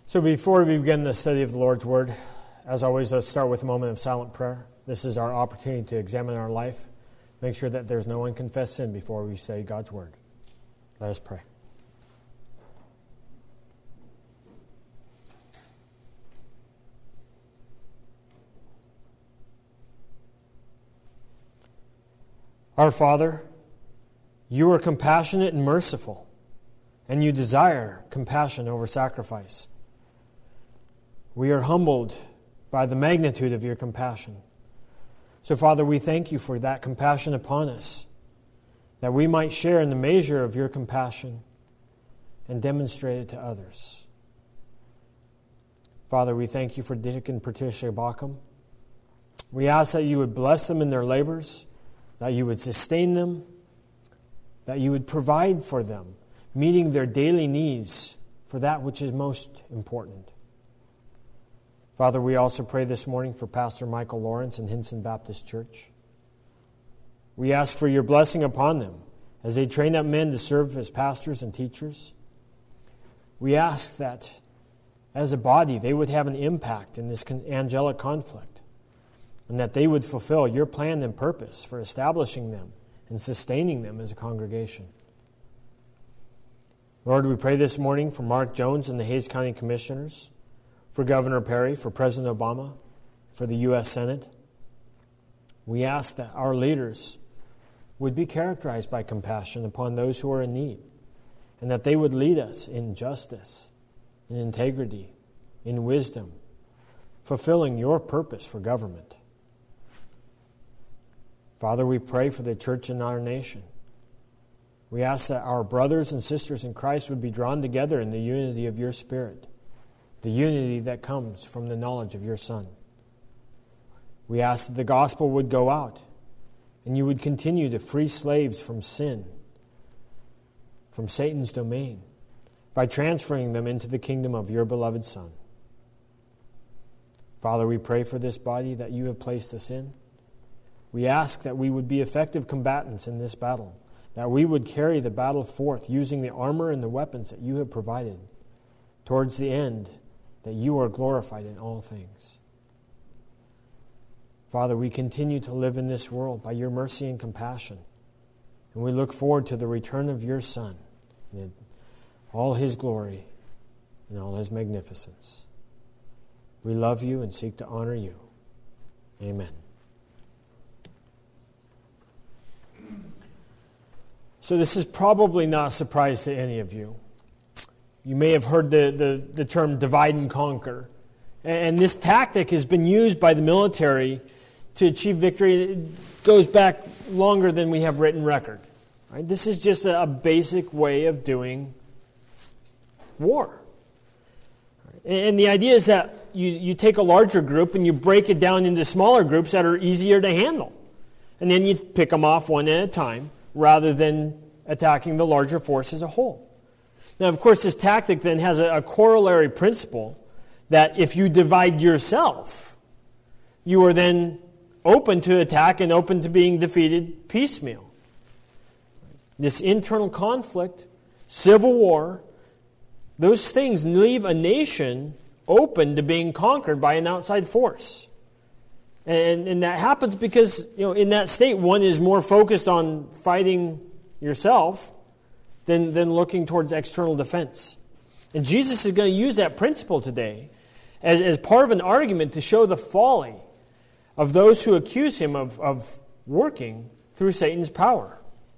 So before we begin the study of the Lord's Word, as always, let's start with a moment of silent prayer. This is our opportunity to examine our life, make sure that there's no unconfessed sin before we say God's Word. Let us pray. Our Father, you are compassionate and merciful, and you desire compassion over sacrifice. We are humbled by the magnitude of your compassion. So, Father, we thank you for that compassion upon us, that we might share in the measure of your compassion and demonstrate it to others. Father, we thank you for Dick and Patricia Bauckham. We ask that you would bless them in their labors, that you would sustain them, that you would provide for them, meeting their daily needs for that which is most important. Father, we also pray this morning for Pastor Michael Lawrence and Hinson Baptist Church. We ask for your blessing upon them as they train up men to serve as pastors and teachers. We ask that as a body they would have an impact in this angelic conflict, and that they would fulfill your plan and purpose for establishing them and sustaining them as a congregation. Lord, we pray this morning for Mark Jones and the Hays County Commissioners, for Governor Perry, for President Obama, for the U.S. Senate. We ask that our leaders would be characterized by compassion upon those who are in need, and that they would lead us in justice, in integrity, in wisdom, fulfilling your purpose for government. Father, we pray for the church in our nation. We ask that our brothers and sisters in Christ would be drawn together in the unity of your Spirit, the unity that comes from the knowledge of your Son. We ask that the gospel would go out, and you would continue to free slaves from sin, from Satan's domain, by transferring them into the kingdom of your beloved Son. Father, we pray for this body that you have placed us in. We ask that we would be effective combatants in this battle, that we would carry the battle forth using the armor and the weapons that you have provided, towards the end that you are glorified in all things. Father, we continue to live in this world by your mercy and compassion, and we look forward to the return of your Son in all his glory and all his magnificence. We love you and seek to honor you. Amen. So this is probably not a surprise to any of you. You may have heard the term divide and conquer. And this tactic has been used by the military to achieve victory. It goes back longer than we have written record. Right? This is just a basic way of doing war. And the idea is that you take a larger group and you break it down into smaller groups that are easier to handle. And then you pick them off one at a time, rather than attacking the larger force as a whole. Now, of course, this tactic then has a corollary principle that if you divide yourself, you are then open to attack and open to being defeated piecemeal. This internal conflict, civil war, those things leave a nation open to being conquered by an outside force. And that happens because, in that state, one is more focused on fighting yourself than looking towards external defense. And Jesus is going to use that principle today as part of an argument to show the folly of those who accuse him of working through Satan's power.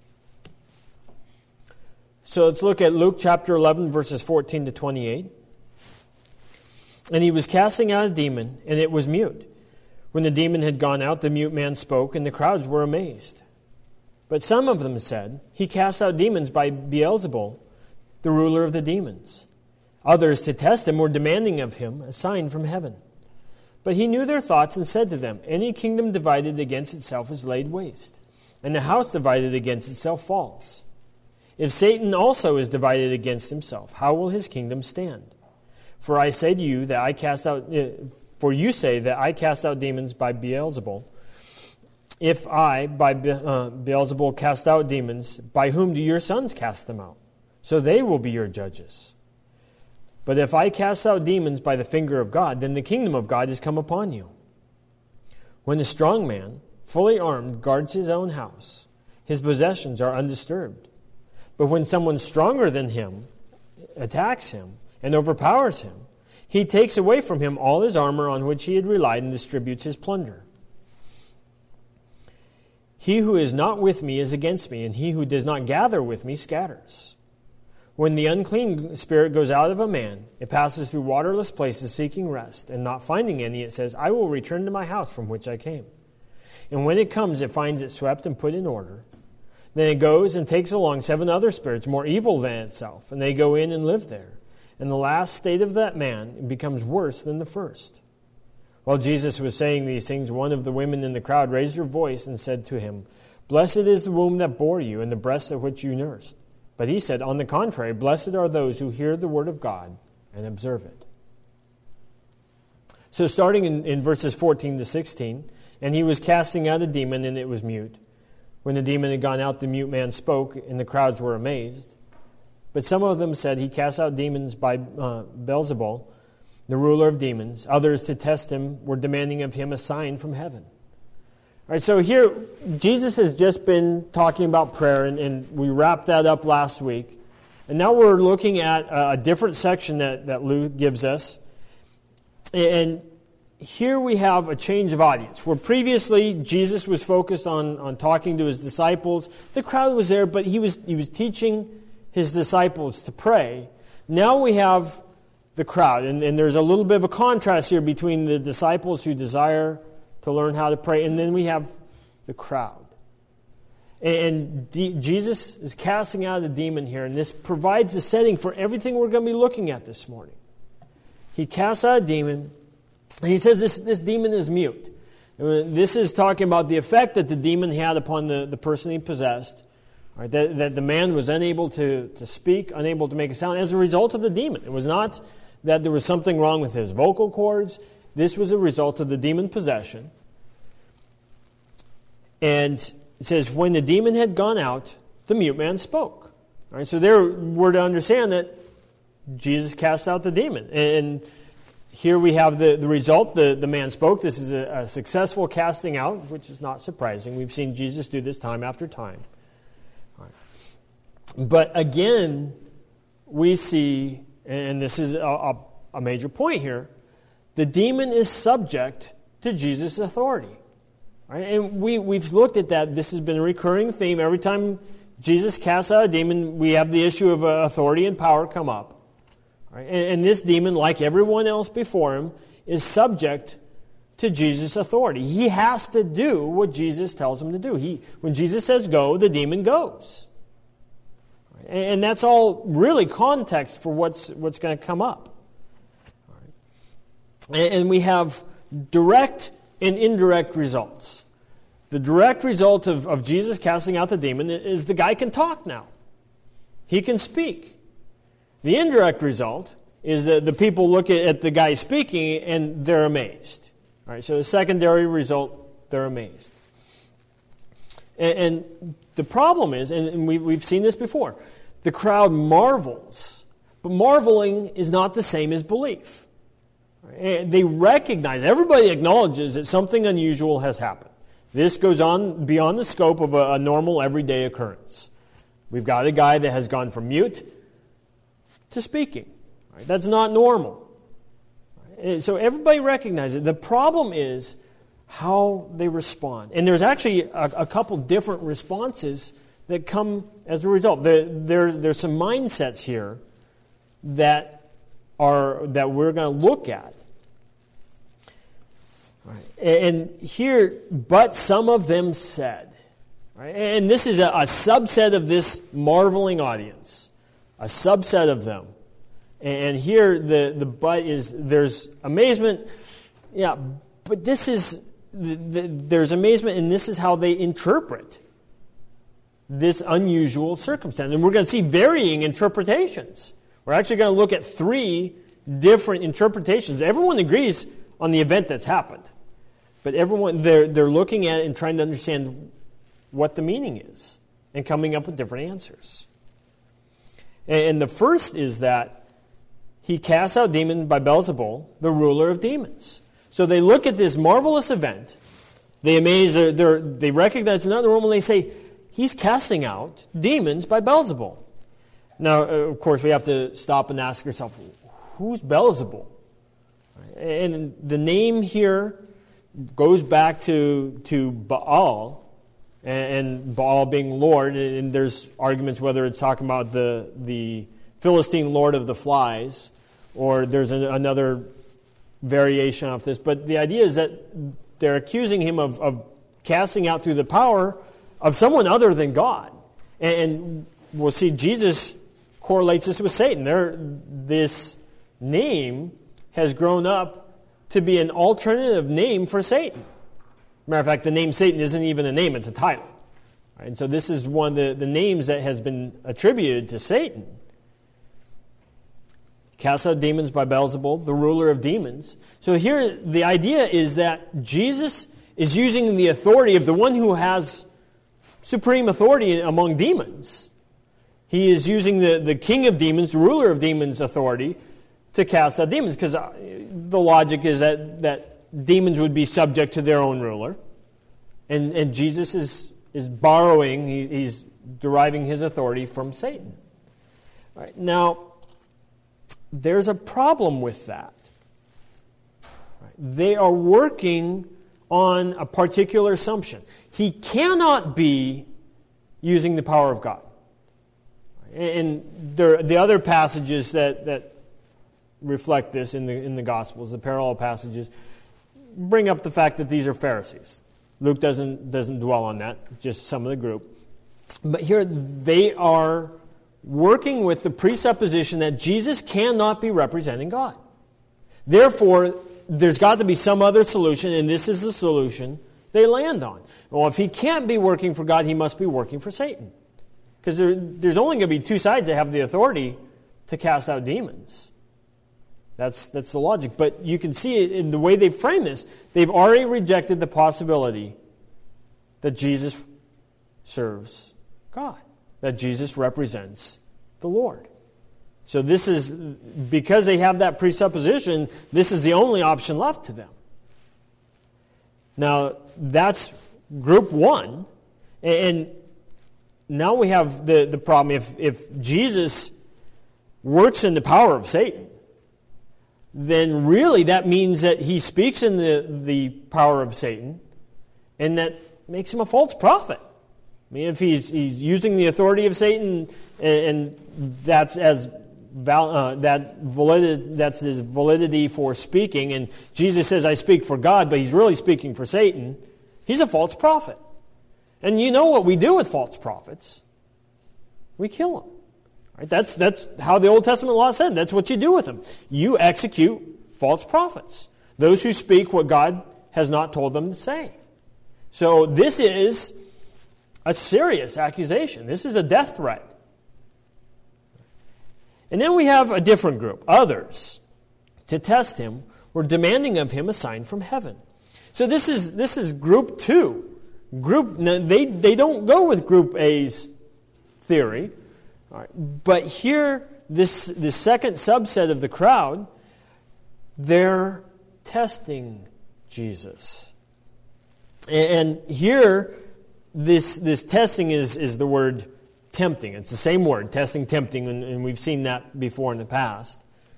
So let's look at Luke chapter 11, verses 14 to 28. And he was casting out a demon, and it was mute. When the demon had gone out, the mute man spoke, and the crowds were amazed. But some of them said, he casts out demons by Beelzebul, the ruler of the demons. Others, to test him, were demanding of him a sign from heaven. But he knew their thoughts and said to them, any kingdom divided against itself is laid waste, and the house divided against itself falls. If Satan also is divided against himself, how will his kingdom stand? For I say to you that For you say that I cast out demons by Beelzebul. If I, by Beelzebul, cast out demons, by whom do your sons cast them out? So they will be your judges. But if I cast out demons by the finger of God, then the kingdom of God is come upon you. When a strong man, fully armed, guards his own house, his possessions are undisturbed. But when someone stronger than him attacks him and overpowers him, he takes away from him all his armor on which he had relied and distributes his plunder. He who is not with me is against me, and he who does not gather with me scatters. When the unclean spirit goes out of a man, it passes through waterless places seeking rest, and not finding any, it says, I will return to my house from which I came. And when it comes, it finds it swept and put in order. Then it goes and takes along 7 other spirits more evil than itself, and they go in and live there. And the last state of that man becomes worse than the first. While Jesus was saying these things, one of the women in the crowd raised her voice and said to him, Blessed is the womb that bore you, and the breast at which you nursed. But he said, On the contrary, blessed are those who hear the word of God and observe it. So starting in verses 14 to 16, and he was casting out a demon, and it was mute. When the demon had gone out, the mute man spoke, and the crowds were amazed. But some of them said, He casts out demons by Beelzebul, the ruler of demons. Others, to test him, were demanding of him a sign from heaven. All right, so here, Jesus has just been talking about prayer, and we wrapped that up last week. And now we're looking at a different section that Luke gives us. And here we have a change of audience. Where previously Jesus was focused on talking to his disciples. The crowd was there, but he was teaching his disciples to pray. Now we have the crowd, and there's a little bit of a contrast here between the disciples who desire to learn how to pray, and then we have the crowd. And Jesus is casting out a demon here, and this provides the setting for everything we're going to be looking at this morning. He casts out a demon, and he says this demon is mute. This is talking about the effect that the demon had upon the person he possessed. Right, that the man was unable to speak, unable to make a sound as a result of the demon. It was not that there was something wrong with his vocal cords. This was a result of the demon possession. And it says, when the demon had gone out, the mute man spoke. All right, so there we're to understand that Jesus cast out the demon. And here we have the result. The man spoke. This is a successful casting out, which is not surprising. We've seen Jesus do this time after time. But again, we see, and this is a major point here, the demon is subject to Jesus' authority. Right? And we've looked at that. This has been a recurring theme. Every time Jesus casts out a demon, we have the issue of authority and power come up. Right? And this demon, like everyone else before him, is subject to Jesus' authority. He has to do what Jesus tells him to do. When Jesus says go, the demon goes. And that's all really context for what's going to come up. All right. And we have direct and indirect results. The direct result of Jesus casting out the demon is the guy can talk now. He can speak. The indirect result is that the people look at the guy speaking and they're amazed. All right, so the secondary result, they're amazed. And the problem is, and we've seen this before, the crowd marvels, but marveling is not the same as belief. They recognize, everybody acknowledges that something unusual has happened. This goes on beyond the scope of a normal everyday occurrence. We've got a guy that has gone from mute to speaking. That's not normal. So everybody recognizes it. The problem is how they respond. And there's actually a couple different responses that come as a result. There's some mindsets here that we're going to look at. Right. And here, but some of them said. Right? And this is a subset of this marveling audience. A subset of them. And here the but is, there's amazement. Yeah, but this is, there's amazement, and this is how they interpret this unusual circumstance. And we're going to see varying interpretations. We're actually going to look at 3 different interpretations. Everyone agrees on the event that's happened. But everyone, they're looking at it and trying to understand what the meaning is and coming up with different answers. And the first is that he casts out demons by Beelzebul, the ruler of demons. So they look at this marvelous event. They they recognize another Roman, and they say, he's casting out demons by Beelzebul. Now, of course, we have to stop and ask ourselves, who's Beelzebul? And the name here goes back to Baal, and Baal being Lord, and there's arguments whether it's talking about the Philistine lord of the flies, or there's another variation of this. But the idea is that they're accusing him of casting out through the power of someone other than God. And we'll see Jesus correlates this with Satan. This name has grown up to be an alternative name for Satan. Matter of fact, the name Satan isn't even a name, it's a title. Right? And so this is one of the names that has been attributed to Satan. Cast out demons by Beelzebul, the ruler of demons. So here the idea is that Jesus is using the authority of the one who has supreme authority among demons. He is using the king of demons, the ruler of demons' authority to cast out demons, because the logic is that demons would be subject to their own ruler. And Jesus is borrowing, he's deriving his authority from Satan. All right, now, there's a problem with that. They are working on a particular assumption. He cannot be using the power of God. And the other passages that reflect this in the Gospels, the parallel passages, bring up the fact that these are Pharisees. Luke doesn't dwell on that, just some of the group. But here they are working with the presupposition that Jesus cannot be representing God. Therefore, there's got to be some other solution, and this is the solution they land on. Well, if he can't be working for God, he must be working for Satan. Because there's only going to be two sides that have the authority to cast out demons. That's the logic. But you can see it in the way they frame this. They've already rejected the possibility that Jesus serves God, that Jesus represents the Lord. So this is, because they have that presupposition, this is the only option left to them. Now, that's group one. And now we have the problem. If Jesus works in the power of Satan, then really that means that he speaks in the power of Satan, and that makes him a false prophet. I mean, if he's using the authority of Satan, and that's his validity for speaking, and Jesus says, I speak for God, but he's really speaking for Satan, he's a false prophet. And you know what we do with false prophets. We kill them. Right? That's how the Old Testament law said. That's what you do with them. You execute false prophets. Those who speak what God has not told them to say. So this is a serious accusation. This is a death threat. And then we have a different group. Others, to test him, were demanding of him a sign from heaven. So this is group two. They don't go with group A's theory. All right. But here, this second subset of the crowd, they're testing Jesus. And here, this testing is the word tempting. It's the same word, testing, tempting, and we've seen that before in the past.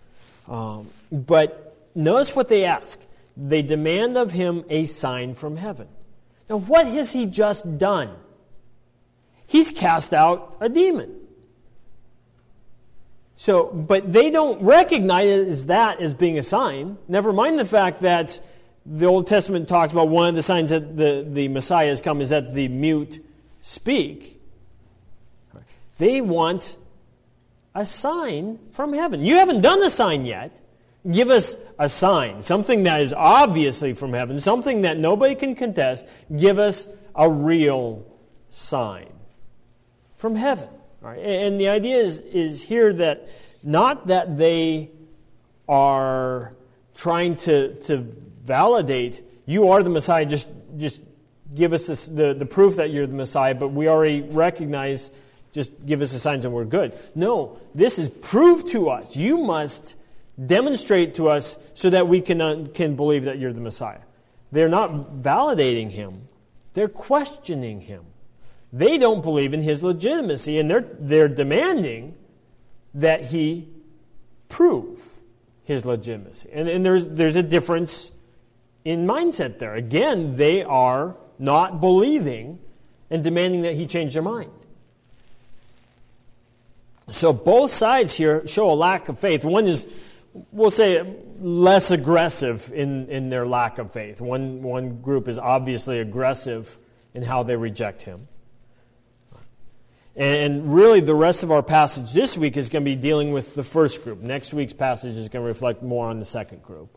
But notice what they ask. They demand of him a sign from heaven. Now, what has he just done? He's cast out a demon. So, but they don't recognize that as being a sign. Never mind the fact that the Old Testament talks about one of the signs that the Messiah has come is that the mute speak. They want a sign from heaven. You haven't done the sign yet. Give us a sign, something that is obviously from heaven, something that nobody can contest. Give us a real sign from heaven. All right? And the idea is here that not that they are trying to validate, you are the Messiah, just give us the proof that you're the Messiah, but we already recognize, just give us the signs and we're good. No, this is prove to us. You must Demonstrate to us so that we can believe that you're the Messiah. They're not validating him. They're questioning him. They don't believe in his legitimacy, and they're demanding that he prove his legitimacy. And there's a difference in mindset there. Again, they are not believing and demanding that he change their mind. So both sides here show a lack of faith. One is, we'll say, less aggressive in their lack of faith. One group is obviously aggressive in how they reject him. And really the rest of our passage this week is going to be dealing with the first group. Next week's passage is going to reflect more on the second group.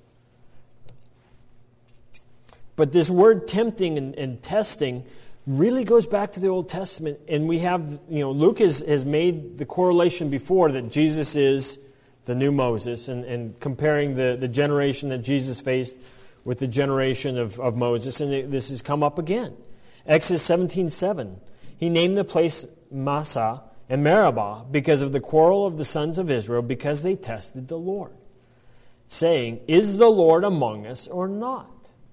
But this word tempting and testing really goes back to the Old Testament. And we have, Luke has made the correlation before that Jesus is the new Moses, and comparing the generation that Jesus faced with the generation of Moses. And this has come up again. Exodus 17:7. He named the place Massah and Meribah because of the quarrel of the sons of Israel, because they tested the Lord, saying, "Is the Lord among us or not?"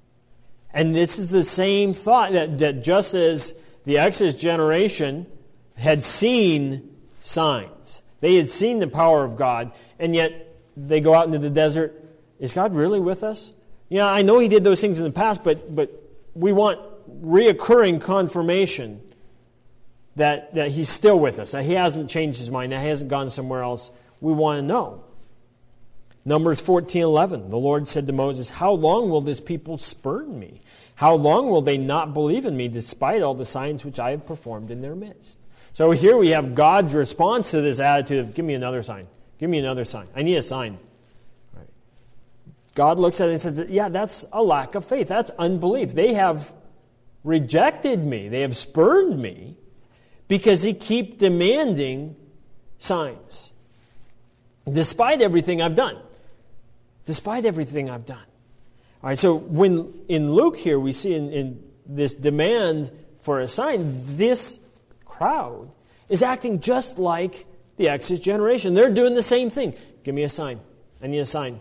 And this is the same thought that just as the Exodus generation had seen signs, they had seen the power of God, and yet they go out into the desert. Is God really with us? Yeah, I know he did those things in the past, but we want reoccurring confirmation that he's still with us, that he hasn't changed his mind, that he hasn't gone somewhere else. We want to know. Numbers 14:11, the Lord said to Moses, "How long will this people spurn me? How long will they not believe in me, despite all the signs which I have performed in their midst?" So here we have God's response to this attitude of, give me another sign. Give me another sign. I need a sign. Right. God looks at it and says, yeah, that's a lack of faith. That's unbelief. They have rejected me. They have spurned me because he keep demanding signs. Despite everything I've done. Despite everything I've done. All right, so when in Luke here we see in this demand for a sign, this crowd is acting just like the Exodus generation. They're doing the same thing. Give me a sign. I need a sign.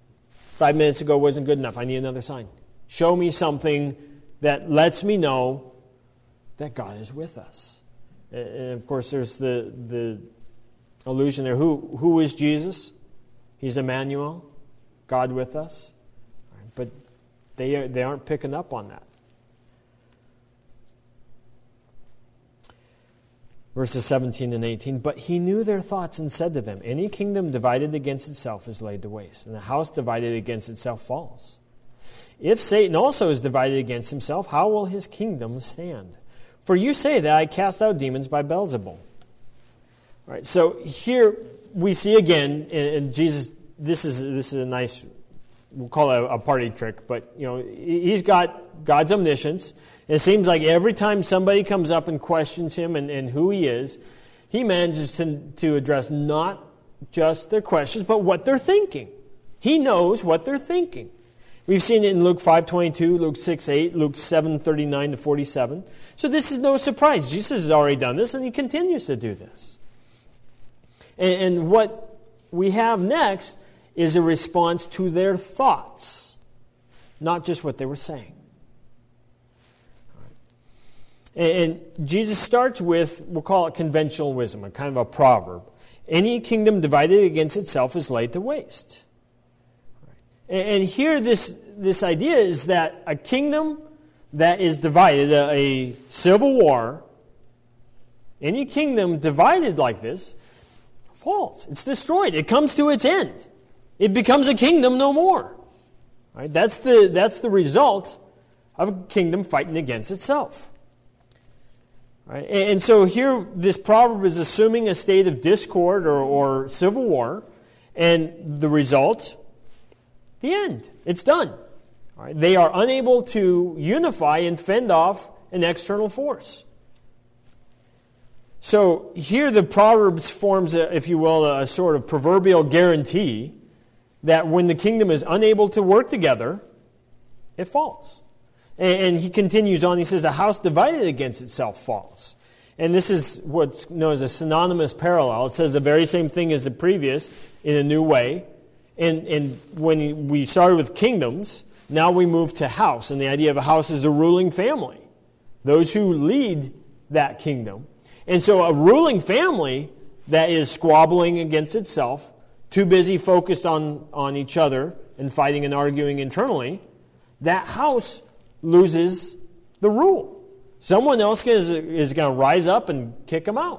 5 minutes ago wasn't good enough. I need another sign. Show me something that lets me know that God is with us. And of course, there's the allusion there. Who is Jesus? He's Emmanuel, God with us. But they aren't picking up on that. Verses 17 and 18, "But he knew their thoughts and said to them, any kingdom divided against itself is laid to waste, and a house divided against itself falls. If Satan also is divided against himself, how will his kingdom stand? For you say that I cast out demons by Beelzebul." All right, so here we see again, and Jesus, this is a nice, we'll call it a party trick, but he's got God's omniscience. It seems like every time somebody comes up and questions him and who he is, he manages to address not just their questions, but what they're thinking. He knows what they're thinking. We've seen it in Luke 5:22, Luke 6:8, Luke 7:39 to 47. So this is no surprise. Jesus has already done this, and he continues to do this. And what we have next is a response to their thoughts, not just what they were saying. And Jesus starts with, we'll call it conventional wisdom, a kind of a proverb. Any kingdom divided against itself is laid to waste. And here this idea is that a kingdom that is divided, a civil war, any kingdom divided like this, falls. It's destroyed. It comes to its end. It becomes a kingdom no more. Right? That's the result of a kingdom fighting against itself. Right? And so here, this proverb is assuming a state of discord or civil war, and the result, the end. It's done. All right? They are unable to unify and fend off an external force. So here the Proverbs forms, if you will, a sort of proverbial guarantee that when the kingdom is unable to work together, it falls. And he continues on, he says, a house divided against itself falls. And this is what's known as a synonymous parallel. It says the very same thing as the previous in a new way. And when we started with kingdoms, now we move to house. And the idea of a house is a ruling family, those who lead that kingdom. And so a ruling family that is squabbling against itself, too busy focused on each other and fighting and arguing internally, that house loses the rule. Someone else is going to rise up and kick them out.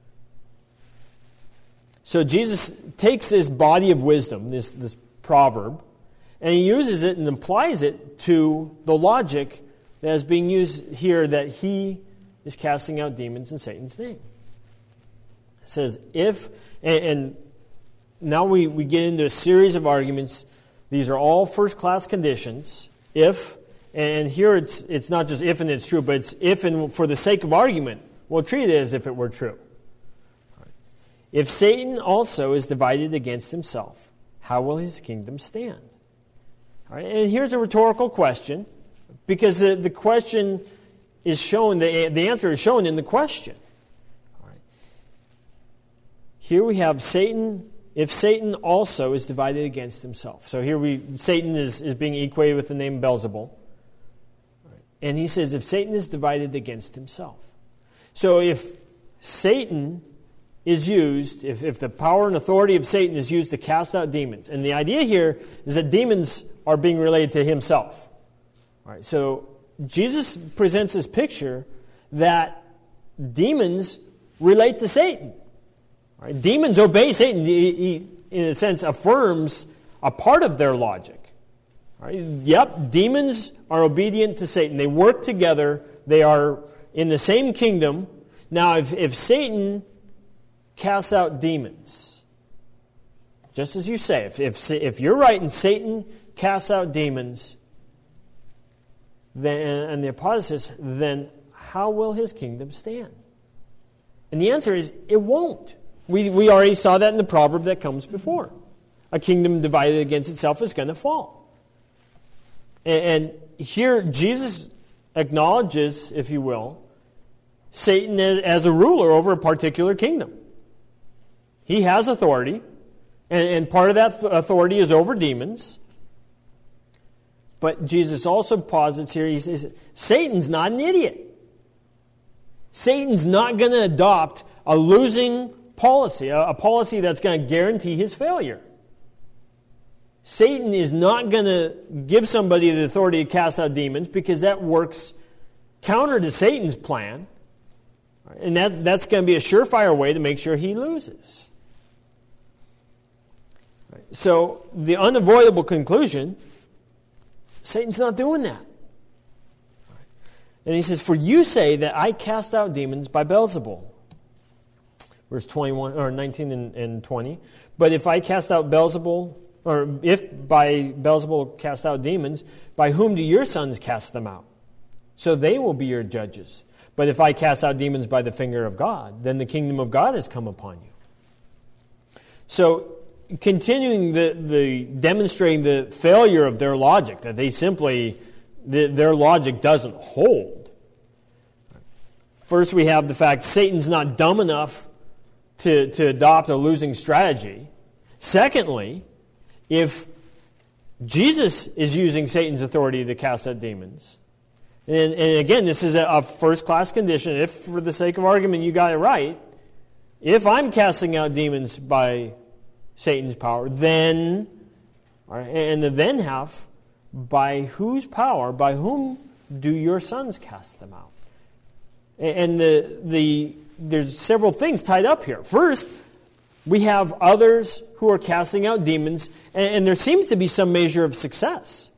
So Jesus takes this body of wisdom, this proverb, and he uses it and applies it to the logic that is being used here, that he is casting out demons in Satan's name. It says, if, and now we get into a series of arguments. These are all first-class conditions. If, and here it's not just if and it's true, but it's if and for the sake of argument, we'll treat it as if it were true. If Satan also is divided against himself, how will his kingdom stand? All right, and here's a rhetorical question, because the question is shown, the answer is shown in the question. All right. Here we have Satan, if Satan also is divided against himself. So here Satan is being equated with the name Beelzebul. All right. And he says, if Satan is divided against himself. So if Satan is used, if the power and authority of Satan is used to cast out demons, and the idea here is that demons are being related to himself. All right, so Jesus presents this picture that demons relate to Satan. All right, demons obey Satan. He, in a sense, affirms a part of their logic. All right, yep, demons are obedient to Satan. They work together. They are in the same kingdom. Now, if Satan casts out demons, just as you say, if you're right and Satan casts out demons, then, and the apostle says, then how will his kingdom stand? And the answer is, it won't. We already saw that in the proverb that comes before. A kingdom divided against itself is going to fall. And here Jesus acknowledges, if you will, Satan as a ruler over a particular kingdom. He has authority, and part of that authority is over demons. But Jesus also posits here, he says, Satan's not an idiot. Satan's not going to adopt a losing policy, a policy that's going to guarantee his failure. Satan is not going to give somebody the authority to cast out demons, because that works counter to Satan's plan. And that's going to be a surefire way to make sure he loses. So the unavoidable conclusion, Satan's not doing that. And he says, for you say that I cast out demons by Beelzebul. Verse 21 or 19 and 20. But if I cast out Beelzebul, or if by Beelzebul cast out demons, by whom do your sons cast them out? So they will be your judges. But if I cast out demons by the finger of God, then the kingdom of God has come upon you. So continuing the demonstrating the failure of their logic, that they simply, their logic doesn't hold. First we have the fact Satan's not dumb enough to adopt a losing strategy. Secondly, if Jesus is using Satan's authority to cast out demons, and again, this is a first-class condition, if for the sake of argument you got it right, if I'm casting out demons by Satan's power, then, and the then half, by whose power, by whom do your sons cast them out? And there's several things tied up here. First, we have others who are casting out demons, and there seems to be some measure of success.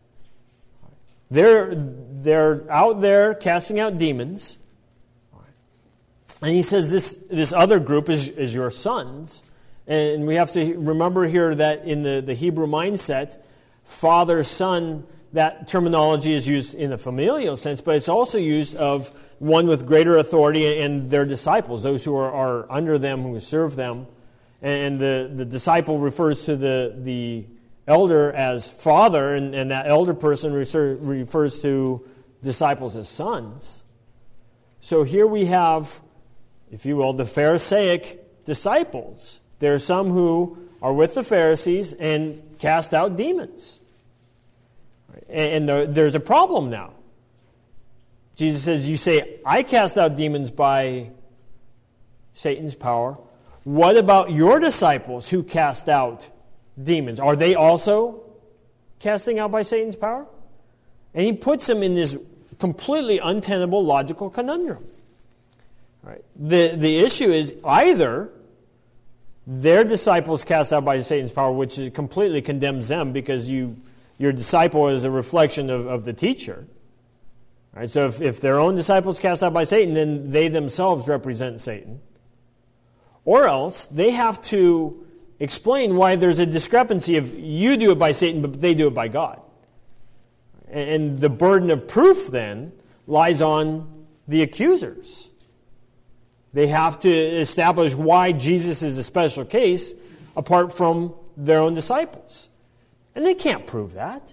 They're out there casting out demons. And he says this other group is your sons. And we have to remember here that in the Hebrew mindset, father, son, that terminology is used in a familial sense, but it's also used of one with greater authority and their disciples, those who are under them, who serve them. And the disciple refers to the elder as father, and that elder person refers to disciples as sons. So here we have, if you will, the Pharisaic disciples. There are some who are with the Pharisees, and cast out demons. And there's a problem now. Jesus says, you say, I cast out demons by Satan's power. What about your disciples who cast out demons? Are they also casting out by Satan's power? And he puts them in this completely untenable logical conundrum. Right. The issue is either their disciples cast out by Satan's power, which completely condemns them because your disciple is a reflection of the teacher. Right? So if their own disciples cast out by Satan, then they themselves represent Satan. Or else they have to explain why there's a discrepancy if you do it by Satan, but they do it by God. And the burden of proof then lies on the accusers. They have to establish why Jesus is a special case apart from their own disciples. And they can't prove that.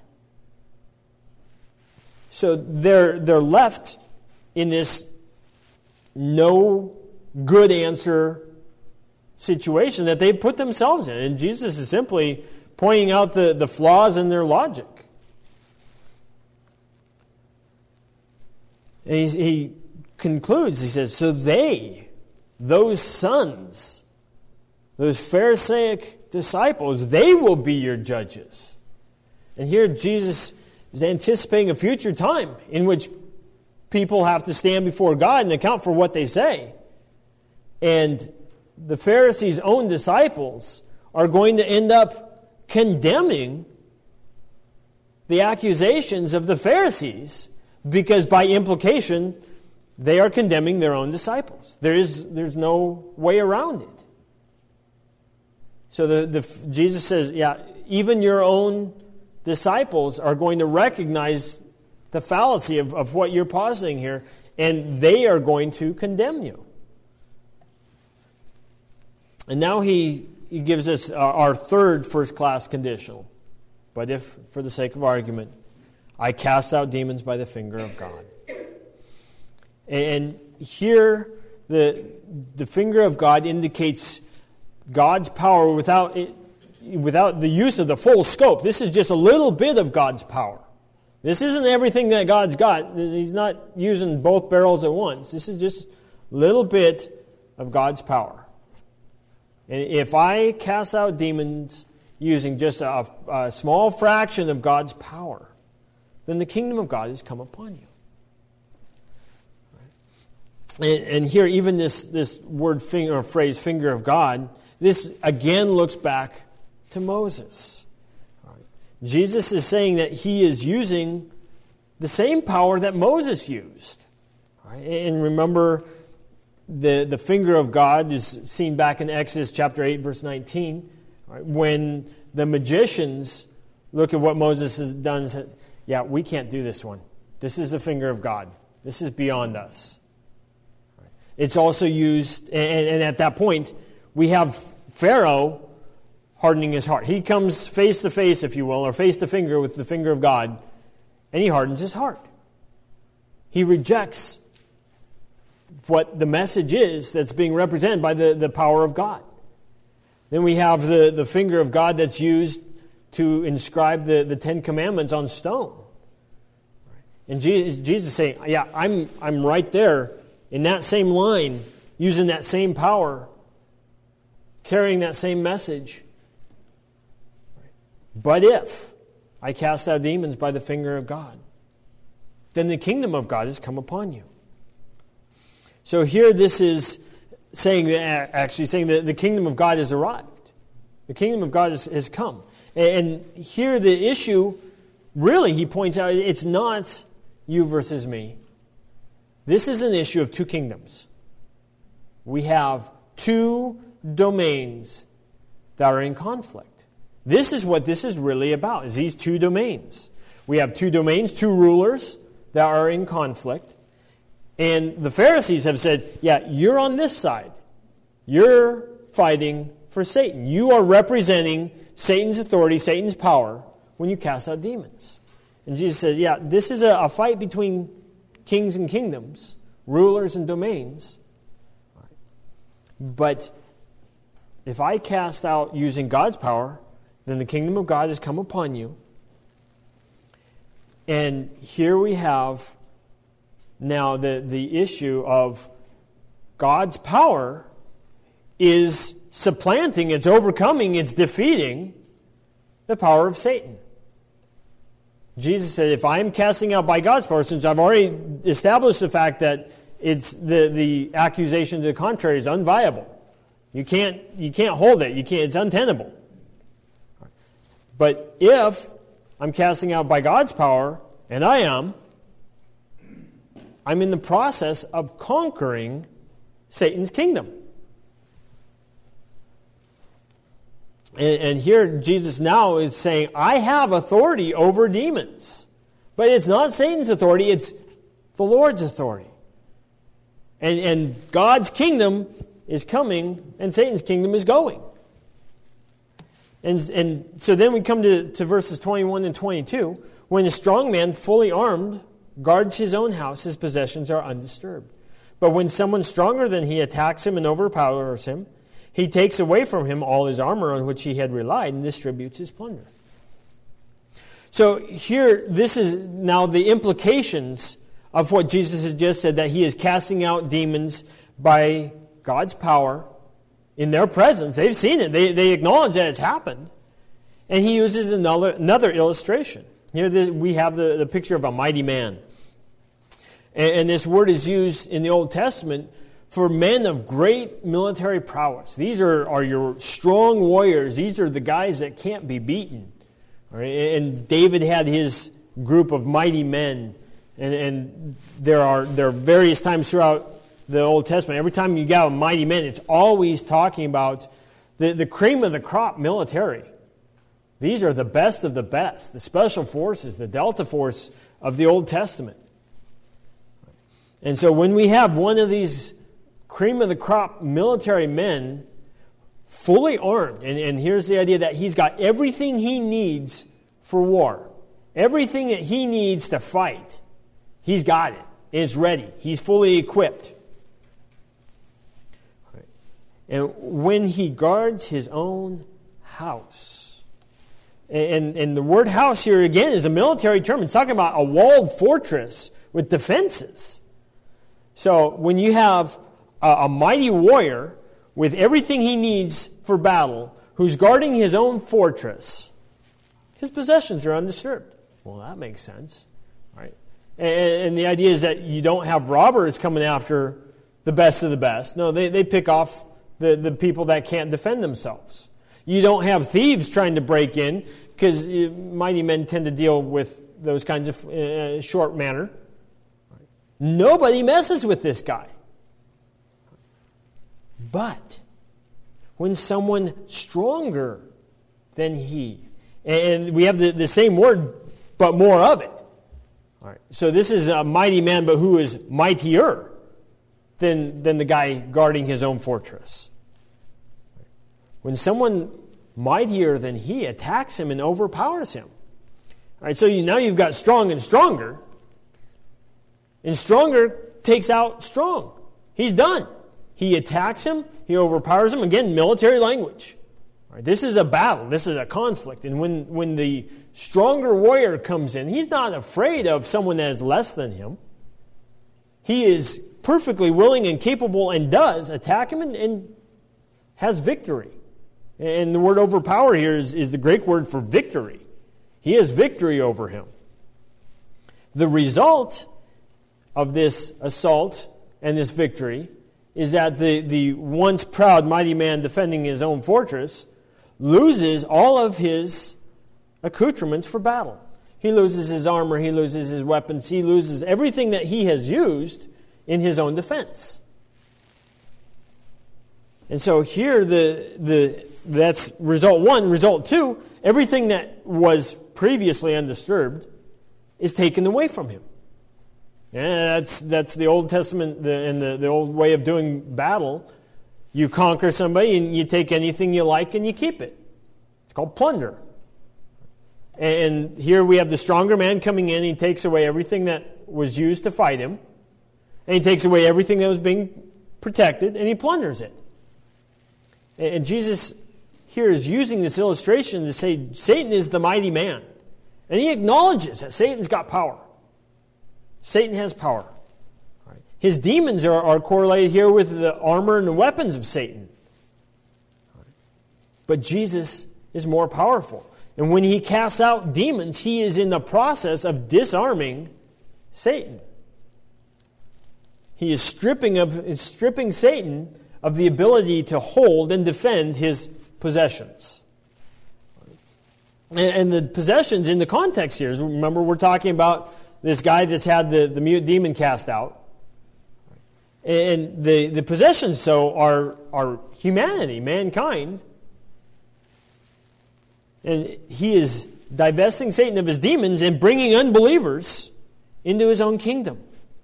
So they're left in this no good answer situation that they put themselves in. And Jesus is simply pointing out the flaws in their logic. And he concludes, he says, so those sons, those Pharisaic disciples, they will be your judges. And here Jesus is anticipating a future time in which people have to stand before God and account for what they say. And the Pharisees' own disciples are going to end up condemning the accusations of the Pharisees because by implication, they are condemning their own disciples. There's no way around it. So Jesus says, yeah, even your own disciples are going to recognize the fallacy of what you're positing here, and they are going to condemn you. And now he gives us our third first-class conditional. But if, for the sake of argument, I cast out demons by the finger of God. And here, the finger of God indicates God's power without the use of the full scope. This is just a little bit of God's power. This isn't everything that God's got. He's not using both barrels at once. This is just a little bit of God's power. And if I cast out demons using just a small fraction of God's power, then the kingdom of God has come upon you. And here, even this word finger or phrase, finger of God, this again looks back to Moses. Jesus is saying that he is using the same power that Moses used. And remember, the finger of God is seen back in Exodus chapter 8, verse 19, when the magicians look at what Moses has done and said, yeah, we can't do this one. This is the finger of God. This is beyond us. It's also used, and at that point, we have Pharaoh hardening his heart. He comes face to face, if you will, or face to finger with the finger of God, and he hardens his heart. He rejects what the message is that's being represented by the power of God. Then we have the finger of God that's used to inscribe the Ten Commandments on stone. And Jesus is saying, yeah, I'm right there in that same line, using that same power, carrying that same message. But if I cast out demons by the finger of God, then the kingdom of God has come upon you. So here this is saying that the kingdom of God has arrived. The kingdom of God has come. And here the issue, really, he points out, it's not you versus me. This is an issue of two kingdoms. We have two domains that are in conflict. This is what this is really about, is these two domains. We have two domains, two rulers that are in conflict. And the Pharisees have said, yeah, you're on this side. You're fighting for Satan. You are representing Satan's authority, Satan's power, when you cast out demons. And Jesus says, yeah, this is a fight between kings and kingdoms, rulers and domains. But if I cast out using God's power, then the kingdom of God has come upon you. And here we have now the issue of God's power is supplanting, it's overcoming, it's defeating the power of Satan. Jesus said, if I am casting out by God's power, since I've already established the fact that it's the accusation to the contrary is unviable. You can't hold it. It's untenable. But if I'm casting out by God's power, and I'm in the process of conquering Satan's kingdom. And here Jesus now is saying, I have authority over demons. But it's not Satan's authority, it's the Lord's authority. And God's kingdom is coming, and Satan's kingdom is going. And so then we come to verses 21 and 22. When a strong man, fully armed, guards his own house, his possessions are undisturbed. But when someone stronger than he attacks him and overpowers him, he takes away from him all his armor on which he had relied and distributes his plunder. So here, this is now the implications of what Jesus has just said, that he is casting out demons by God's power in their presence. They've seen it. They acknowledge that it's happened. And he uses another illustration. Here we have the picture of a mighty man. And this word is used in the Old Testament for men of great military prowess. These are your strong warriors. These are the guys that can't be beaten. All right? And David had his group of mighty men. And there are various times throughout the Old Testament. Every time you got a mighty man, it's always talking about the cream of the crop military. These are the best of the best, the special forces, the Delta Force of the Old Testament. And so when we have one of these cream of the crop military men fully armed, and here's the idea that he's got everything he needs for war, everything that he needs to fight, he's got it. It's ready. He's fully equipped. And when he guards his own house, and the word house here again is a military term. It's talking about a walled fortress with defenses. So when you have a mighty warrior with everything he needs for battle, who's guarding his own fortress, his possessions are undisturbed. Well, that makes sense, right? And the idea is that you don't have robbers coming after the best of the best. No, they pick off the people that can't defend themselves. You don't have thieves trying to break in, because mighty men tend to deal with those kinds of short manner. Nobody messes with this guy. But when someone stronger than he, and we have the same word, but more of it. All right. So this is a mighty man, but who is mightier than the guy guarding his own fortress. When someone mightier than he attacks him and overpowers him. All right, so now you've got strong and stronger. And stronger takes out strong. He's done. He attacks him. He overpowers him. Again, military language. All right, this is a battle. This is a conflict. And when the stronger warrior comes in, he's not afraid of someone that is less than him. He is perfectly willing and capable and does attack him and has victory. And the word overpower here is the Greek word for victory. He has victory over him. The result of this assault and this victory is that the once proud mighty man defending his own fortress loses all of his accoutrements for battle. He loses his armor, he loses his weapons, he loses everything that he has used in his own defense. And so here that's result one. Result two, everything that was previously undisturbed is taken away from him. And that's the Old Testament and the old way of doing battle. You conquer somebody and you take anything you like and you keep it. It's called plunder. And here we have the stronger man coming in. He takes away everything that was used to fight him. And he takes away everything that was being protected and he plunders it. And Jesus here is using this illustration to say Satan is the mighty man. And he acknowledges that Satan's got power. Satan has power. His demons are correlated here with the armor and the weapons of Satan. But Jesus is more powerful. And when he casts out demons, he is in the process of disarming Satan. He is stripping Satan of the ability to hold and defend his possessions. And the possessions in the context here, remember we're talking about this guy that's had the demon cast out. And the possessions, so, are humanity, mankind. And he is divesting Satan of his demons and bringing unbelievers into his own kingdom.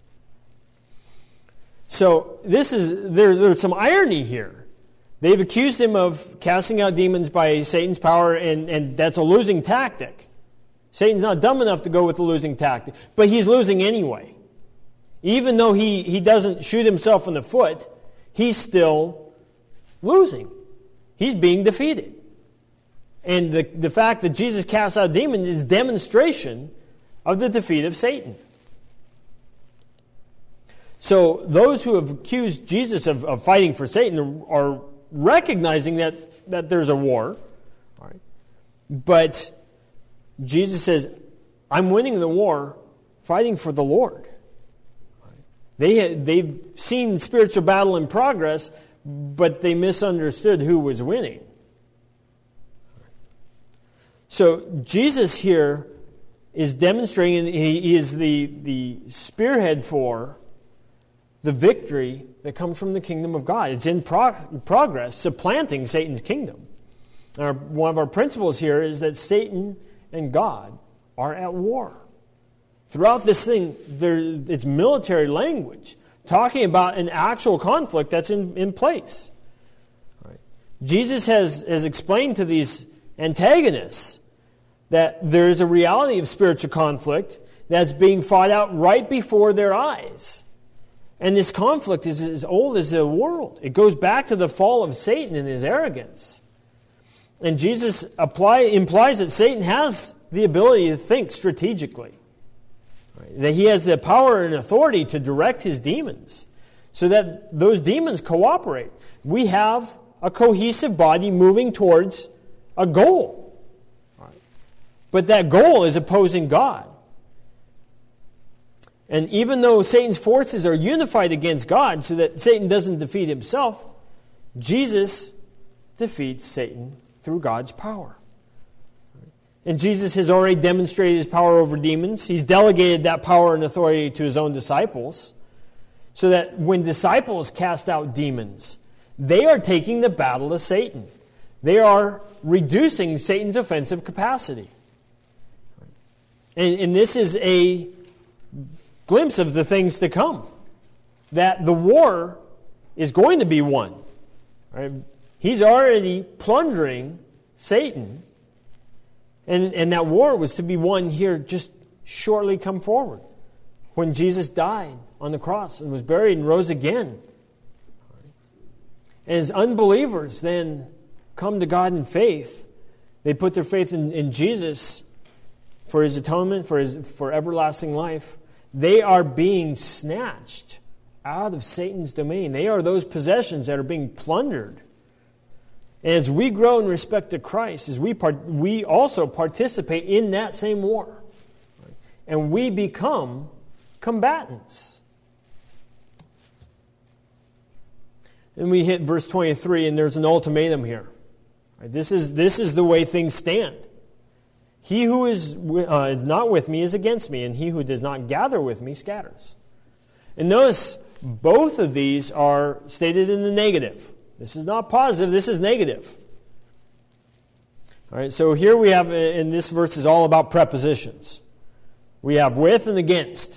So there's some irony here. They've accused him of casting out demons by Satan's power, and that's a losing tactic. Satan's not dumb enough to go with the losing tactic, but he's losing anyway. Even though he doesn't shoot himself in the foot, he's still losing. He's being defeated. And the fact that Jesus casts out demons is demonstration of the defeat of Satan. So those who have accused Jesus of fighting for Satan are recognizing that there's a war. Right? But Jesus says, I'm winning the war fighting for the Lord. They've seen spiritual battle in progress, but they misunderstood who was winning. So Jesus here is demonstrating, he is the spearhead for the victory that comes from the kingdom of God. It's in progress, supplanting Satan's kingdom. One of our principles here is that Satan and God are at war. Throughout this thing, it's military language, talking about an actual conflict that's in place. Right. Jesus has explained to these antagonists that there is a reality of spiritual conflict that's being fought out right before their eyes. And this conflict is as old as the world. It goes back to the fall of Satan and his arrogance. And Jesus implies that Satan has the ability to think strategically. Right? That he has the power and authority to direct his demons so that those demons cooperate. We have a cohesive body moving towards a goal. Right? But that goal is opposing God. And even though Satan's forces are unified against God so that Satan doesn't defeat himself, Jesus defeats Satan through God's power. And Jesus has already demonstrated his power over demons. He's delegated that power and authority to his own disciples so that when disciples cast out demons, they are taking the battle to Satan. They are reducing Satan's offensive capacity. And this is a glimpse of the things to come. That the war is going to be won. Right? He's already plundering Satan. And that war was to be won here just shortly come forward. When Jesus died on the cross and was buried and rose again. And as unbelievers then come to God in faith, they put their faith in Jesus for his atonement, for everlasting life. They are being snatched out of Satan's domain. They are those possessions that are being plundered. And as we grow in respect to Christ, as we also participate in that same war. And we become combatants. Then we hit verse 23, and there's an ultimatum here. This is the way things stand. He who is not with me is against me, and he who does not gather with me scatters. And notice, both of these are stated in the negative. This is not positive, this is negative. All right, so here we have, in this verse, is all about prepositions. We have with and against.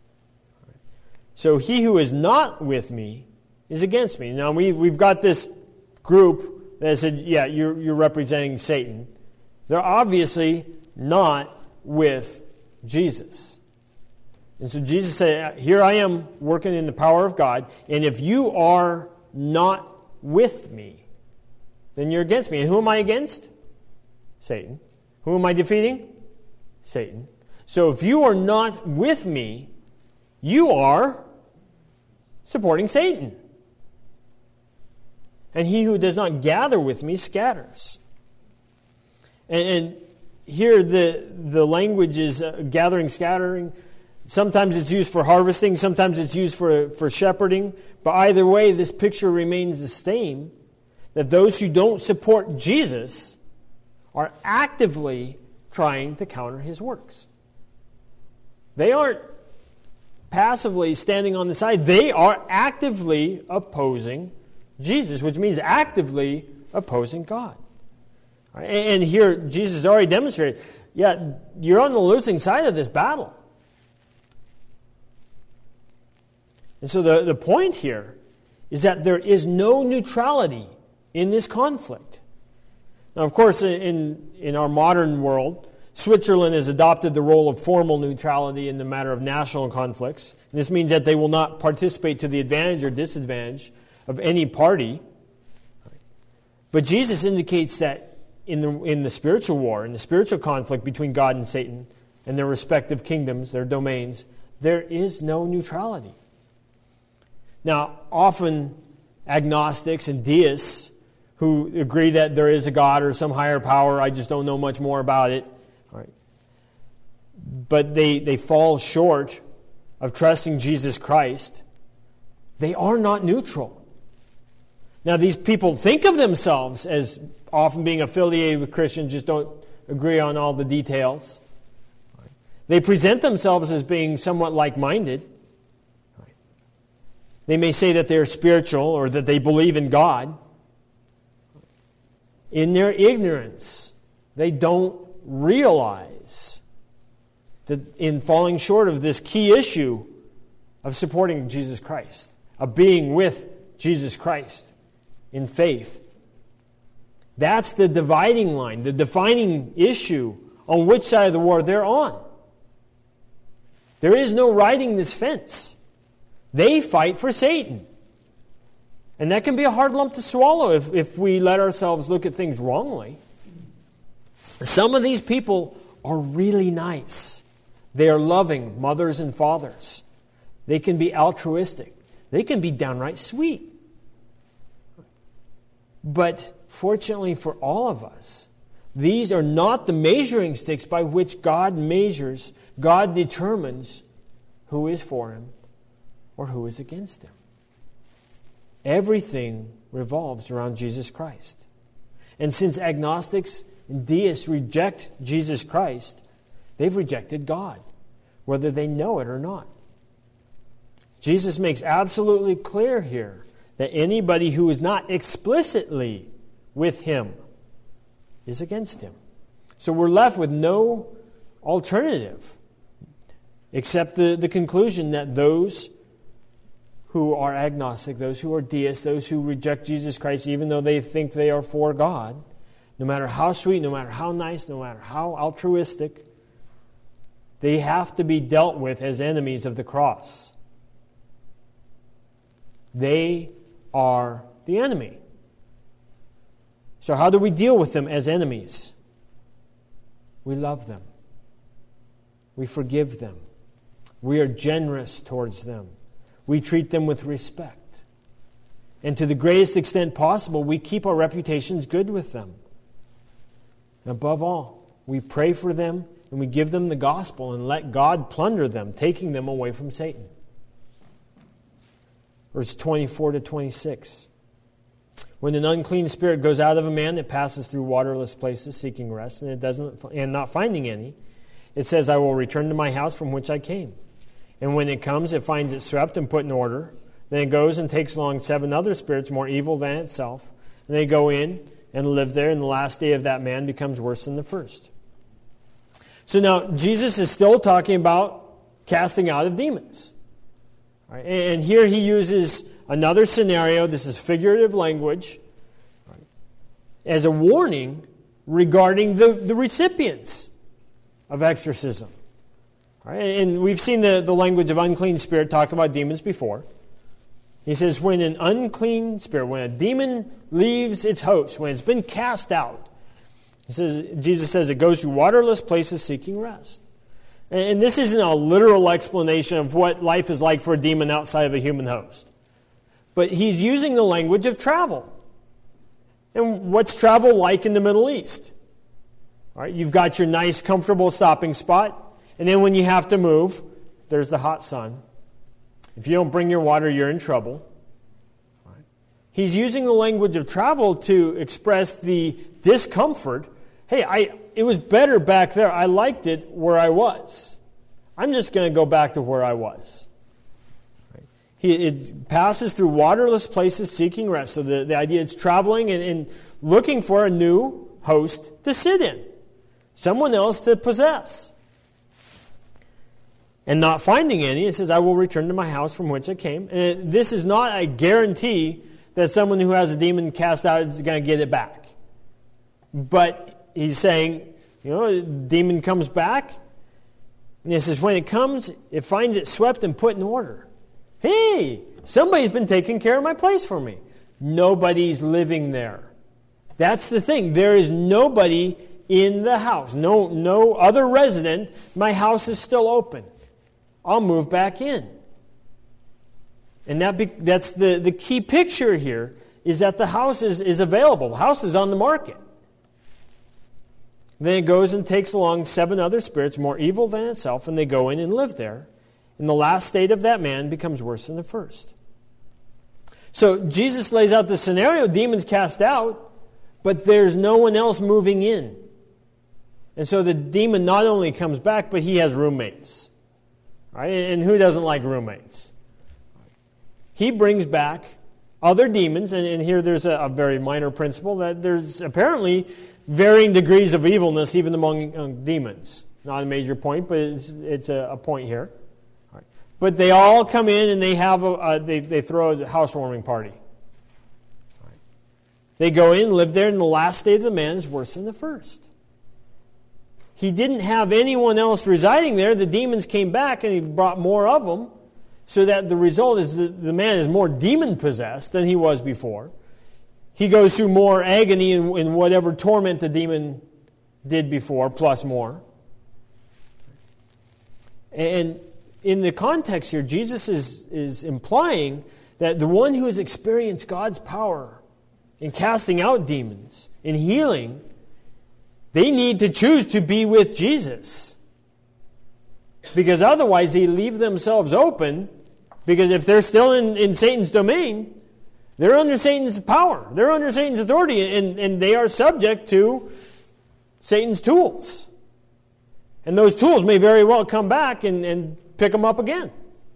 So he who is not with me is against me. Now we've got this group that said, yeah, you're representing Satan. They're obviously not with Jesus. And so Jesus said, here I am working in the power of God, and if you are not with me, then you're against me. And who am I against? Satan. Who am I defeating? Satan. So if you are not with me, you are supporting Satan. And he who does not gather with me scatters. And here the language is gathering, scattering. Sometimes it's used for harvesting, sometimes it's used for shepherding. But either way, this picture remains the same, that those who don't support Jesus are actively trying to counter his works. They aren't passively standing on the side. They are actively opposing Jesus, which means actively opposing God. And here, Jesus already demonstrated, you're on the losing side of this battle. And so the point here is that there is no neutrality in this conflict. Now, of course, in our modern world, Switzerland has adopted the role of formal neutrality in the matter of national conflicts. And this means that they will not participate to the advantage or disadvantage of any party. But Jesus indicates that in the spiritual war, in the spiritual conflict between God and Satan and their respective kingdoms, their domains, there is no neutrality. Now, often agnostics and deists who agree that there is a God or some higher power, I just don't know much more about it, but they fall short of trusting Jesus Christ. They are not neutral. Now, these people think of themselves as often being affiliated with Christians, just don't agree on all the details. They present themselves as being somewhat like-minded. They may say that they're spiritual or that they believe in God. In their ignorance, they don't realize that in falling short of this key issue of supporting Jesus Christ, of being with Jesus Christ in faith. That's the dividing line, the defining issue on which side of the war they're on. There is no riding this fence. They fight for Satan. And that can be a hard lump to swallow if we let ourselves look at things wrongly. Some of these people are really nice. They are loving mothers and fathers. They can be altruistic. They can be downright sweet. But fortunately for all of us, these are not the measuring sticks by which God measures, God determines who is for him or who is against him. Everything revolves around Jesus Christ. And since agnostics and deists reject Jesus Christ, they've rejected God, whether they know it or not. Jesus makes absolutely clear here that anybody who is not explicitly with him is against him. So we're left with no alternative except the conclusion that those who are agnostic, those who are deists, those who reject Jesus Christ, even though they think they are for God, no matter how sweet, no matter how nice, no matter how altruistic, they have to be dealt with as enemies of the cross. They are the enemy. So how do we deal with them as enemies? We love them. We forgive them. We are generous towards them. We treat them with respect. And to the greatest extent possible, we keep our reputations good with them. And above all, we pray for them and we give them the gospel and let God plunder them, taking them away from Satan. Verse 24 to 26. When an unclean spirit goes out of a man, it passes through waterless places seeking rest, and not finding any, it says, I will return to my house from which I came. And when it comes, it finds it swept and put in order. Then it goes and takes along 7 other spirits more evil than itself. And they go in and live there, and the last day of that man becomes worse than the first. So now, Jesus is still talking about casting out of demons. Right? And here he uses another scenario, this is figurative language, right, as a warning regarding the recipients of exorcism. Right? And we've seen the language of unclean spirit talk about demons before. He says, when an unclean spirit, when a demon leaves its host, when it's been cast out, Jesus says it goes to waterless places seeking rest. And this isn't a literal explanation of what life is like for a demon outside of a human host. But he's using the language of travel. And what's travel like in the Middle East? All right, you've got your nice, comfortable stopping spot. And then when you have to move, there's the hot sun. If you don't bring your water, you're in trouble. All right. He's using the language of travel to express the discomfort. Hey, it was better back there. I liked it where I was. I'm just going to go back to where I was. Right. It passes through waterless places seeking rest. So the idea is traveling and looking for a new host to sit in. Someone else to possess. And not finding any, it says, I will return to my house from which I came. And this is not a guarantee that someone who has a demon cast out is going to get it back. But he's saying, the demon comes back, and he says, when it comes, it finds it swept and put in order. Hey, somebody's been taking care of my place for me. Nobody's living there. That's the thing. There is nobody in the house. No other resident. My house is still open. I'll move back in. And that's the key picture here, is that the house is available. The house is on the market. Then it goes and takes along 7 other spirits more evil than itself, and they go in and live there. And the last state of that man becomes worse than the first. So Jesus lays out the scenario, demons cast out, but there's no one else moving in. And so the demon not only comes back, but he has roommates. Right? And who doesn't like roommates? He brings back other demons, and here there's a very minor principle, that there's apparently varying degrees of evilness even among demons. Not a major point, but it's a point here. Right. But they all come in and they have they throw a housewarming party. Right. They go in, live there, and the last state of the man is worse than the first. He didn't have anyone else residing there. The demons came back and he brought more of them, so that the result is that the man is more demon-possessed than he was before. He goes through more agony in whatever torment the demon did before, plus more. And in the context here, Jesus is implying that the one who has experienced God's power in casting out demons, in healing, they need to choose to be with Jesus. Because otherwise they leave themselves open, because if they're still in Satan's domain, they're under Satan's power. They're under Satan's authority, and they are subject to Satan's tools. And those tools may very well come back and pick them up again.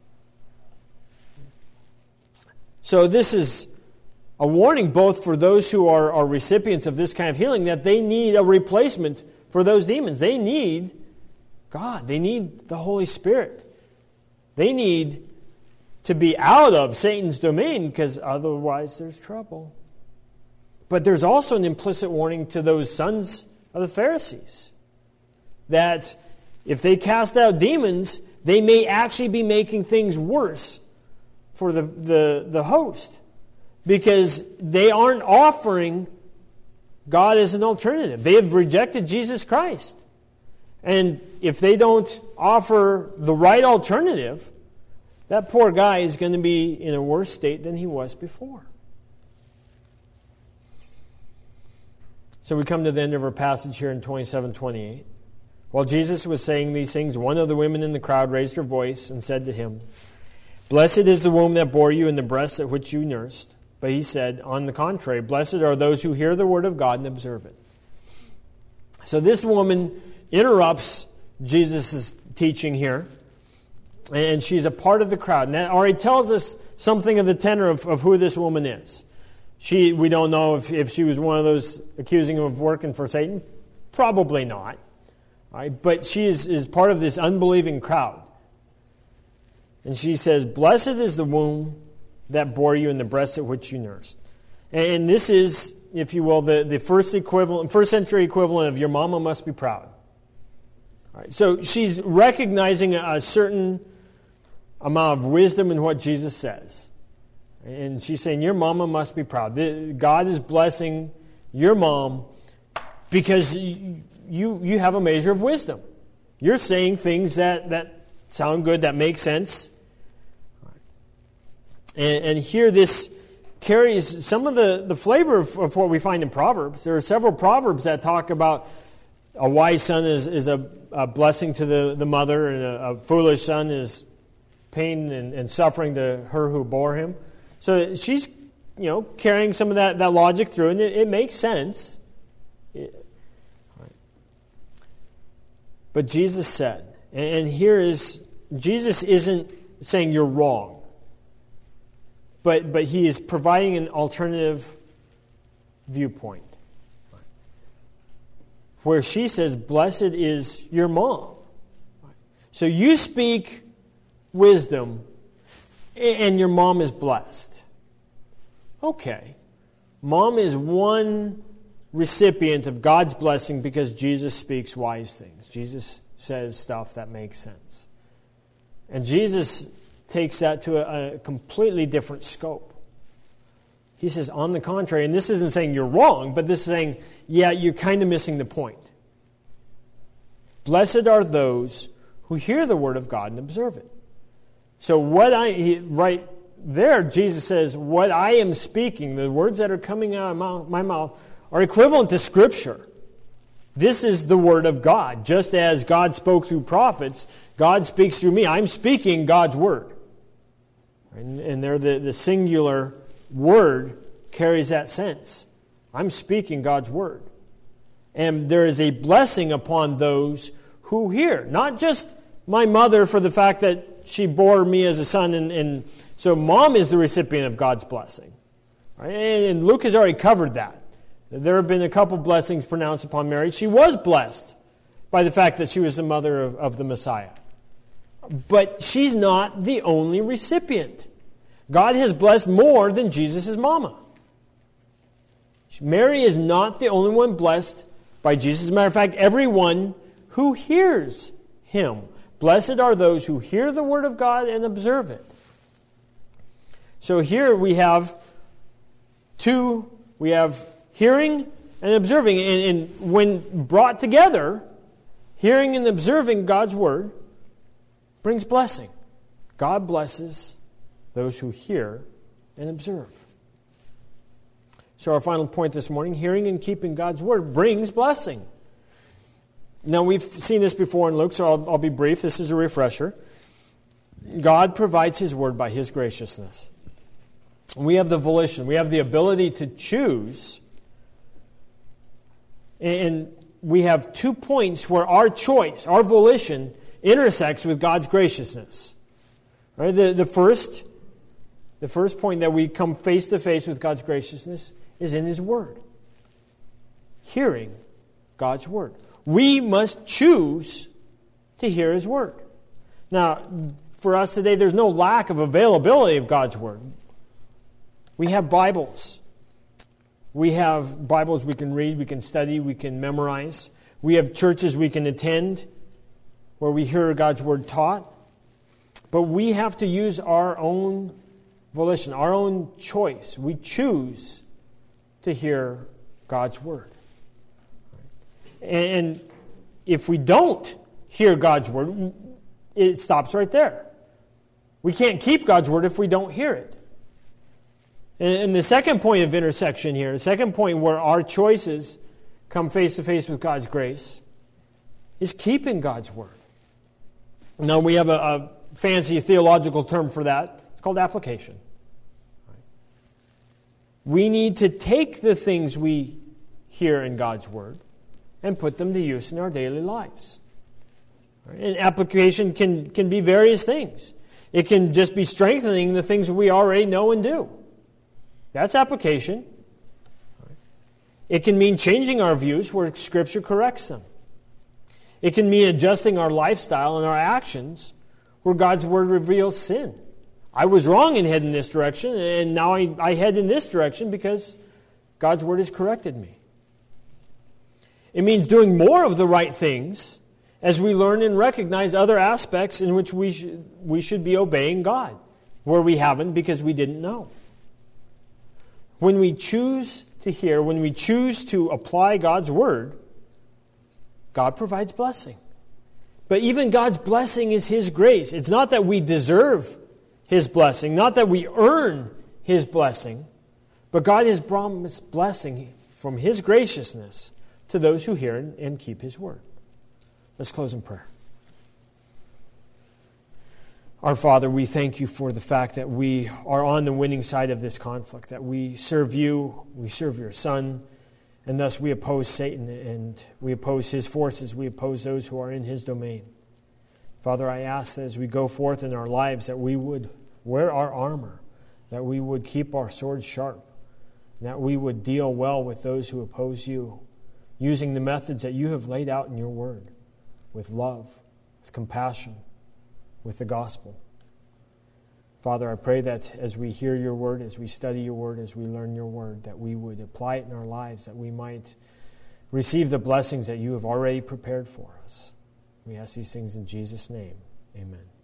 So this is a warning both for those who are recipients of this kind of healing, that they need a replacement for those demons. They need God. They need the Holy Spirit. They need to be out of Satan's domain, because otherwise there's trouble. But there's also an implicit warning to those sons of the Pharisees, that if they cast out demons, they may actually be making things worse for the host, because they aren't offering God as an alternative. They have rejected Jesus Christ. And if they don't offer the right alternative, that poor guy is going to be in a worse state than he was before. So we come to the end of our passage here in 27:28. While Jesus was saying these things, one of the women in the crowd raised her voice and said to him, "Blessed is the womb that bore you and the breasts at which you nursed." But he said, on the contrary, blessed are those who hear the word of God and observe it. So this woman interrupts Jesus' teaching here, and she's a part of the crowd. And that already tells us something of the tenor of who this woman is. We don't know if she was one of those accusing him of working for Satan. Probably not. Right? But she is part of this unbelieving crowd. And she says, blessed is the womb that bore you and the breasts at which you nursed. And this is, if you will, the first century equivalent of your mama must be proud. All right, so she's recognizing a certain amount of wisdom in what Jesus says. And she's saying, your mama must be proud. God is blessing your mom because you have a measure of wisdom. You're saying things that sound good, that make sense. And here this carries some of the flavor of what we find in Proverbs. There are several Proverbs that talk about a wise son is a blessing to the mother, and a foolish son is pain and suffering to her who bore him. So she's, carrying some of that logic through, and it makes sense. But Jesus said, and here is, Jesus isn't saying you're wrong, but he is providing an alternative viewpoint. Where she says, blessed is your mom. So you speak wisdom, and your mom is blessed. Okay. Mom is one recipient of God's blessing because Jesus speaks wise things. Jesus says stuff that makes sense. And Jesus takes that to a completely different scope. He says, on the contrary, and this isn't saying you're wrong, but this is saying, yeah, you're kind of missing the point. Blessed are those who hear the word of God and observe it. So right there, Jesus says, what I am speaking, the words that are coming out of my mouth, are equivalent to Scripture. This is the Word of God. Just as God spoke through prophets, God speaks through me. I'm speaking God's Word. And there the singular word carries that sense. I'm speaking God's Word. And there is a blessing upon those who hear. Not just my mother for the fact that she bore me as a son, and so mom is the recipient of God's blessing. Right? And Luke has already covered that. There have been a couple blessings pronounced upon Mary. She was blessed by the fact that she was the mother of the Messiah. But she's not the only recipient. God has blessed more than Jesus' mama. Mary is not the only one blessed by Jesus. As a matter of fact, everyone who hears him. Blessed are those who hear the word of God and observe it. So here we have hearing and observing. And when brought together, hearing and observing God's word brings blessing. God blesses those who hear and observe. So our final point this morning, hearing and keeping God's word brings blessing. Now we've seen this before in Luke, so I'll be brief. This is a refresher. God provides his word by his graciousness. We have the volition. We have the ability to choose. And we have 2 points where our choice, our volition, intersects with God's graciousness. Right? The first point that we come face to face with God's graciousness is in his word. Hearing God's word. We must choose to hear his word. Now, for us today, there's no lack of availability of God's word. We have Bibles. We have Bibles we can read, we can study, we can memorize. We have churches we can attend where we hear God's word taught. But we have to use our own volition, our own choice. We choose to hear God's word. And if we don't hear God's word, it stops right there. We can't keep God's word if we don't hear it. And the second point of intersection here, the second point where our choices come face to face with God's grace, is keeping God's word. Now we have a fancy theological term for that. It's called application. We need to take the things we hear in God's word and put them to use in our daily lives. And application can be various things. It can just be strengthening the things we already know and do. That's application. It can mean changing our views where Scripture corrects them. It can mean adjusting our lifestyle and our actions where God's word reveals sin. I was wrong in heading this direction, and now I head in this direction because God's word has corrected me. It means doing more of the right things as we learn and recognize other aspects in which we should be obeying God, where we haven't because we didn't know. When we choose to hear, when we choose to apply God's word, God provides blessing. But even God's blessing is His grace. It's not that we deserve His blessing, not that we earn His blessing, but God has promised blessing from His graciousness to those who hear and keep His word. Let's close in prayer. Our Father, we thank You for the fact that we are on the winning side of this conflict, that we serve You, we serve Your Son, and thus we oppose Satan and we oppose his forces, we oppose those who are in his domain. Father, I ask that as we go forth in our lives that we would wear our armor, that we would keep our swords sharp, that we would deal well with those who oppose You, using the methods that You have laid out in Your word, with love, with compassion, with the gospel. Father, I pray that as we hear Your word, as we study Your word, as we learn Your word, that we would apply it in our lives, that we might receive the blessings that You have already prepared for us. We ask these things in Jesus' name. Amen.